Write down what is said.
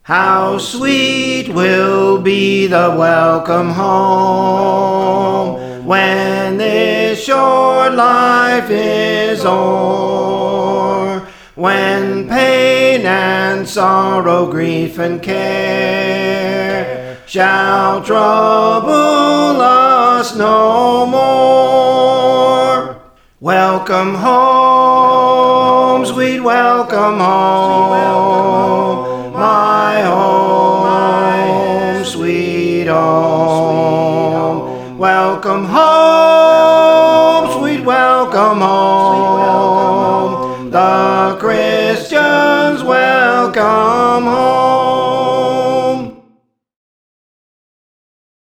How sweet will be the welcome home when this short life is o'er, when pain and sorrow, grief and care shall trouble us no more. Welcome home, sweet welcome home, my home, sweet home. Welcome home, sweet welcome home.